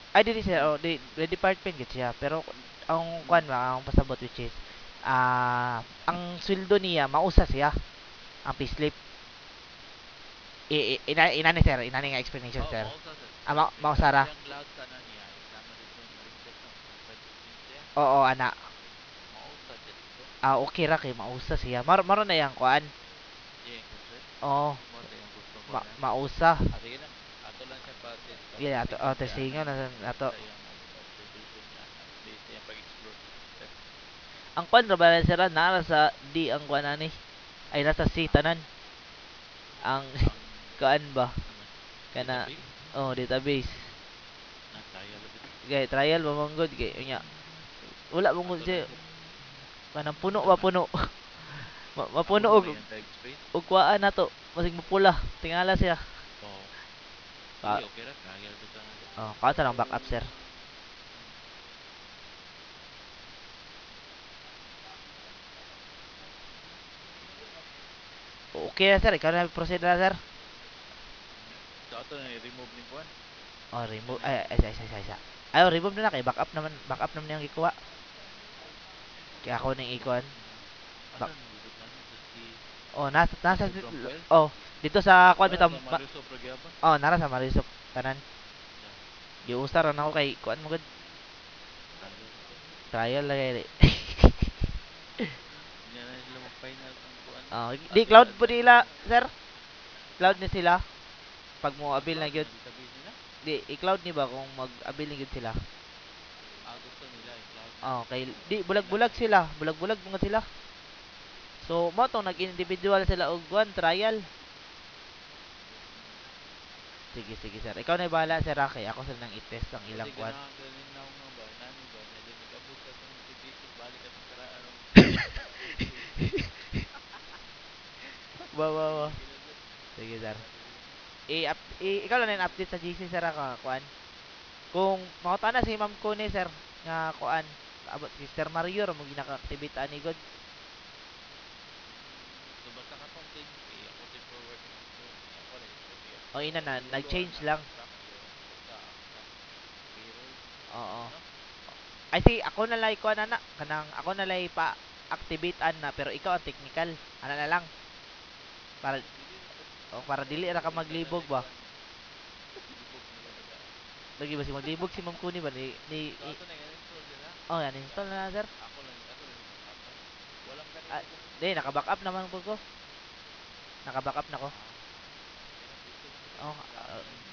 Ay dili sir, oh, di department gid siya pero ang kuan ba ang pasabot which is ang sweldo niya mausa siya ang payslip. Inani sir, inani nga explanation Oh, sir. mausa sa Ma explanation kana mausara. siyang loud kana niya isama dito ma-reflect no kung 515 siya. Oo ana. Mausa siya dito. Okay ra kay mausa siya. Maro na yang kuan. Iya yung concern. Oo, Mo to yung gusto ko na. mausa. Sige lang. Ato lang siya Yeah, testingan siya ana testingon na kung ato. sa iyang observation niya ana based sa iyang pag-explore sir. Ang kuan ra ba sir nara sa di ang kuan ani ay nasa C tanan. Ang Ang kuan ba naman kana database oh database. na trial bit. Kay trial ba manggod kay unya. Wala mong Ato lang siya siya kanang puno ba dapat puno. Mapuno mapuno na yung drive space. og kuan nato. Masig mapula. Tingala siya. Oo. Sige, Ka okay ra trial bitaw na siya. oh, kaunsa lang backup sir. Hmm. Okay na sir, ikaw na proceed na sir. So ato na i-remove ning kuan. Oh, Ito remove na ay yung ay. Ay, oh, remove na lang kay backup naman yung ikuha. Kaya ako ning ikuan. backup na lang. Back, Asa ni gud nani sa C oh, nasa nasa from files? oh, dito sa kuan Wala bitaw. sa Mariusop ra gyapon. Oh, nara sa Marisop tanan. Yeah, Giusar na ako kay kuan mo gud. trial bitaw. Trial lang kay. Hindi na sila mo final ang kuan. Oh, di Asa cloud po admin nila, nila. sir. Ha? Cloud ni sila pag mo Ah, abil na cloud gyud. na database nila. Di i-cloud ni ba kung mag-abil na gyud sila. Ah, gusto nila i-cloud na. Oh, kay di So bulag-bulag kailangan sila, bulag-bulag mga sila. So, mo tong nag-individual sila og kuan trial. Sige sir. Ikaw na bahala sir Rocky. Ako sir nang i-test ang kasi ilang kuan. ganahan kalinaw nga ba nani ba nya din nag-abot sa atong motivation balik atong karaan og Ba. sige na sir. Sige sir. Sige na. Ikaw lang na update sa GC sir ka kuan. Kung makita na si Ma'am ko ni sir nga kuan abot si Sir Mario ra mo ginaka-activate ani god. So basta katong things kay ako say forward ni Ma'am ko ni ako na siya siya O ina na reguluhan nag-change na lang. kung sa kayo unsa ang kanang payroll Oo. no. I see ako na lay kuan ana kanang ako na lay pa activate an na pero ikaw ang technical. Ana na lang para Oh, dili ra sad para dili ra ka kay ikaw na maglibog lang ba. kuan libog na lang baga. Lagi ba si maglibog si Ma'am Kuni ba So ato na install sila. oh yan Nga install na sir. ako lang ni backupan. Walang Ah, kanimo kung di naka-backup naman po ko. Naka-backup na ko. ah okay ra dito na ko sir. Oh, Salamat kayo.